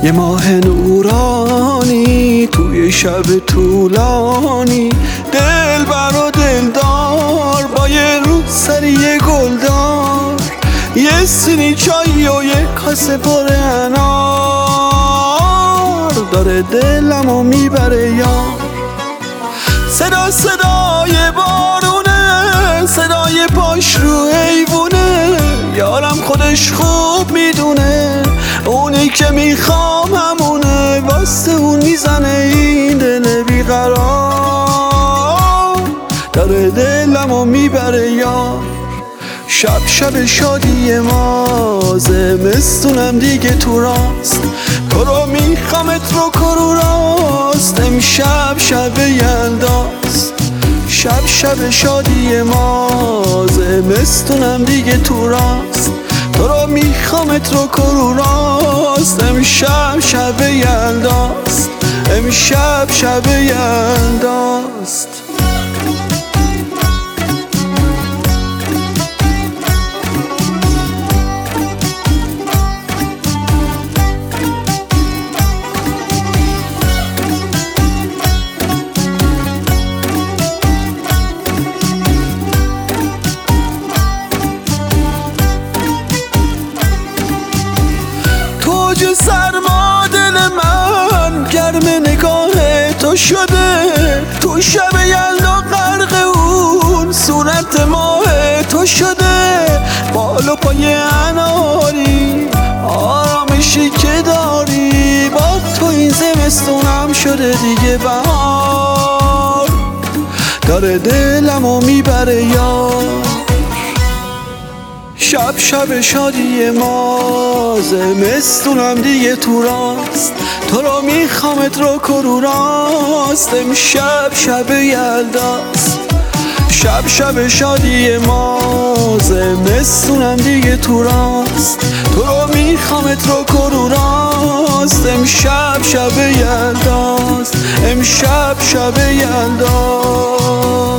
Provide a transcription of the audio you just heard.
یه ماه نورانی توی شب طولانی، دلبر و دلدار با یه روسری گلدار، یه سینی چای و یه کاسه پر انار، داره دلمو میبره یار. صدا صدای بارونه، صدای پاش رو ایوونه، یارم خودش خوب میدونه اونی که میخوام همونه، واسه اون میزنه این دل بیقرار، داره دلمو میبره یار. شب شادی ما، زمستونم دیگه تو راست، تو رو میخوامت رو کرو راست، امشب شب یلداست. شب شادی ما، زمستونم دیگه تو راست، تو رو میخوامت رو کرو راست، امشب شب یلداست، امشب شب یلداست. سرما دل من گرم نگاه تو شده، تو شب یلدا غرق اون صورت ماه تو شده، بال و پای اناری آرامشی که داری، با تو این زمستونم شده دیگه بهار، داره دلمو میبره یار. شب شادی ما، زمستونم دیگه تو راست، تو رو میخوامت رو کرو راست، امشب شب یلداست. شب شادی ما، زمستونم دیگه تو راست، تو رو میخوامت رو کرو راست، امشب شب یلداست، امشب شب یلداست.